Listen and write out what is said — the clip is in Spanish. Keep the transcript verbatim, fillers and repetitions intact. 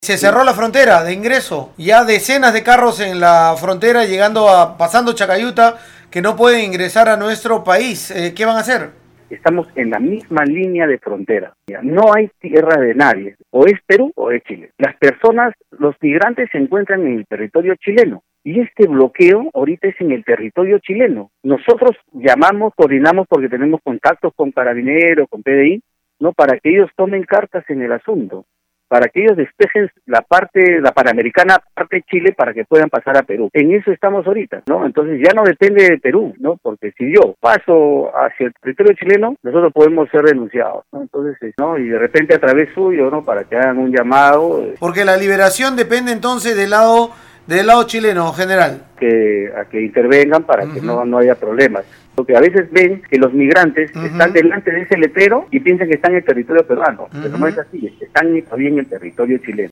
Se cerró la frontera de ingreso, ya decenas de carros en la frontera llegando a, pasando Chacayuta, que no pueden ingresar a nuestro país. Eh, ¿Qué van a hacer? Estamos en la misma línea de frontera. No hay tierra de nadie. O es Perú o es Chile. Las personas, los migrantes se encuentran en el territorio chileno. Y este bloqueo ahorita es en el territorio chileno. Nosotros llamamos, coordinamos porque tenemos contactos con Carabineros, con P D I, ¿no? Para que ellos tomen cartas en el asunto, para que ellos despejen la parte, la panamericana parte de Chile para que puedan pasar a Perú. En eso estamos ahorita, ¿no? Entonces ya no depende de Perú, ¿no? Porque si yo paso hacia el territorio chileno, nosotros podemos ser denunciados, ¿no? Entonces, ¿no? Y de repente a través suyo, ¿no? Para que hagan un llamado. Porque la liberación depende entonces del lado, del lado chileno, general. Que, a que intervengan para uh-huh. que no, no haya problemas. Porque a veces ven que los migrantes uh-huh. están delante de ese letrero y piensan que están en el territorio peruano, uh-huh. pero no es así, están todavía en el territorio chileno.